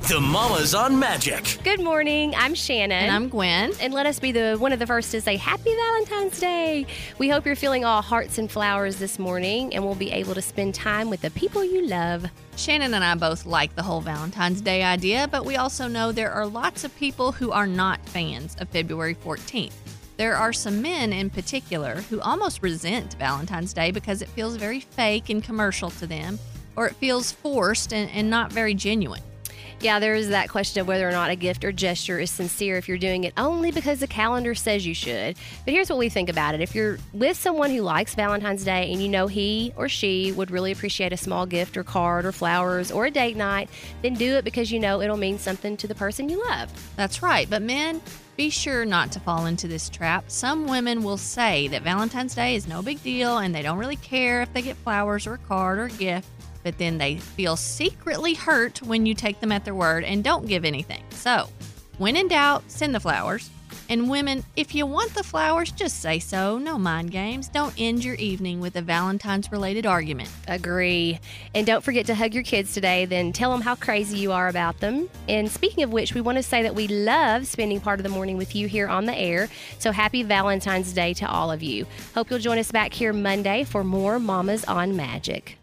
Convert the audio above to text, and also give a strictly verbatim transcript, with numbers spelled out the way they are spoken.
The Mamas on Magic. Good morning. I'm Shannon. And I'm Gwen. And let us be the one of the first to say Happy Valentine's Day. We hope you're feeling all hearts and flowers this morning and will be able to spend time with the people you love. Shannon and I both like the whole Valentine's Day idea, but we also know there are lots of people who are not fans of February fourteenth. There are some men in particular who almost resent Valentine's Day because it feels very fake and commercial to them, or it feels forced and, and not very genuine. Yeah, there is that question of whether or not a gift or gesture is sincere if you're doing it only because the calendar says you should. But here's what we think about it. If you're with someone who likes Valentine's Day and you know he or she would really appreciate a small gift or card or flowers or a date night, then do it because you know it'll mean something to the person you love. That's right. But men, be sure not to fall into this trap. Some women will say that Valentine's Day is no big deal and they don't really care if they get flowers or a card or a gift. But then they feel secretly hurt when you take them at their word and don't give anything. So, when in doubt, send the flowers. And women, if you want the flowers, just say so. No mind games. Don't end your evening with a Valentine's-related argument. Agree. And don't forget to hug your kids today. Then tell them how crazy you are about them. And speaking of which, we want to say that we love spending part of the morning with you here on the air. So happy Valentine's Day to all of you. Hope you'll join us back here Monday for more Mamas on Magic.